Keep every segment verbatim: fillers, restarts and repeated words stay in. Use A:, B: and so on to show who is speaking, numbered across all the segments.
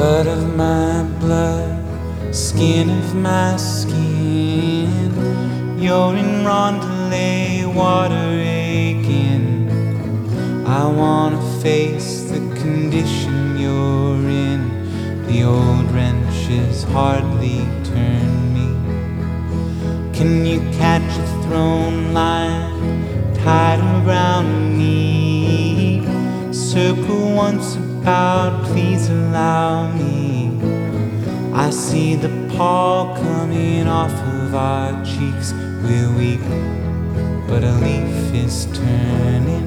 A: Blood of my blood, skin of my skin. You're in Rondelet, water aching. I wanna face the condition you're in. The old wrenches hardly turn me. Can you catch a thrown line tied around me? Circle once about, please allow me. I see the pall coming off of our cheeks. We're weak, but a leaf is turning.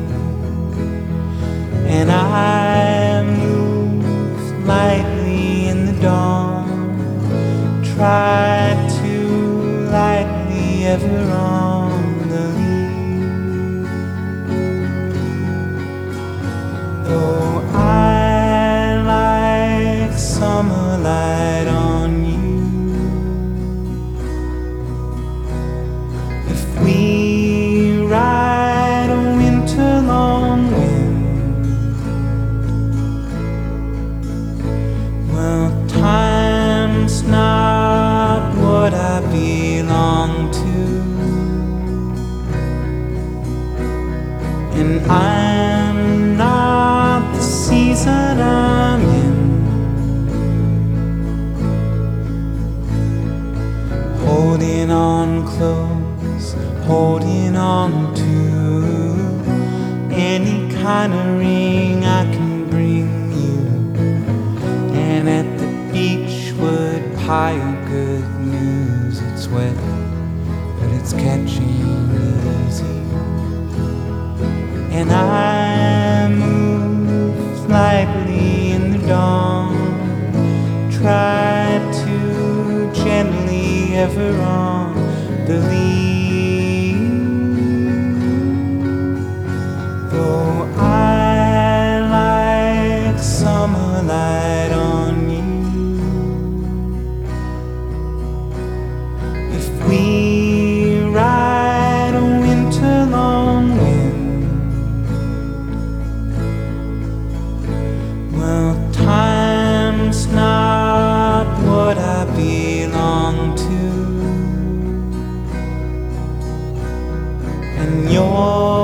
A: And I move lightly in the dawn, try to lightly ever on the leaf. Though I like summer light on you, if we ride a winter long wind, well, time's not what I belong to, and I'm not the season I'm in. Holding on close, holding on to any kind of ring I can bring you. And at the Beechwood pile, good news, it's wet, but it's catching easy. And I move lightly in the dawn, try to gently ever on the leaf. Though I like summer light on you, if we ride a winter long wind, well, time's not what I belong to, and you're